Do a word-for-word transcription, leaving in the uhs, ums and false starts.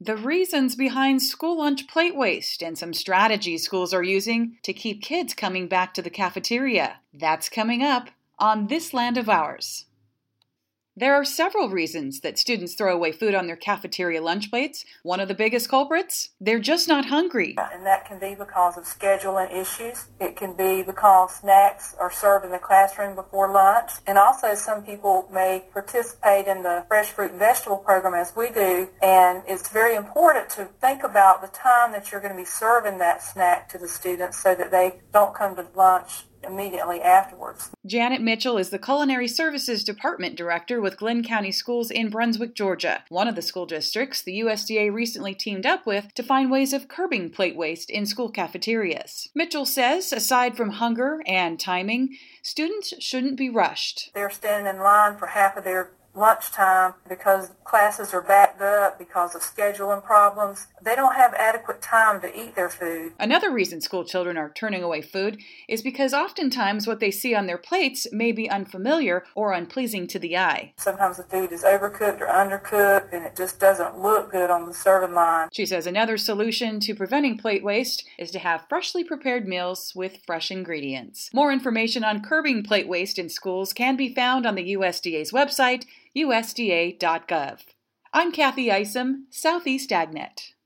the reasons behind school lunch plate waste, and some strategies schools are using to keep kids coming back to the cafeteria. That's coming up on This Land of Ours. There are several reasons that students throw away food on their cafeteria lunch plates. One of the biggest culprits? They're just not hungry. And that can be because of scheduling issues. It can be because snacks are served in the classroom before lunch. And also some people may participate in the fresh fruit and vegetable program as we do. And it's very important to think about the time that you're going to be serving that snack to the students so that they don't come to lunch immediately afterwards. Janet Mitchell is the Culinary Services Department Director with Glynn County Schools in Brunswick, Georgia, one of the school districts the U S D A recently teamed up with to find ways of curbing plate waste in school cafeterias. Mitchell says, aside from hunger and timing, students shouldn't be rushed. They're standing in line for half of their lunchtime because classes are backed up because of scheduling problems. They don't have adequate time to eat their food. Another reason school children are turning away food is because oftentimes what they see on their plates may be unfamiliar or unpleasing to the eye. Sometimes the food is overcooked or undercooked and it just doesn't look good on the serving line. She says another solution to preventing plate waste is to have freshly prepared meals with fresh ingredients. More information on curbing plate waste in schools can be found on the U S D A's website, U S D A dot gov. I'm Kathy Isom, Southeast AgNet.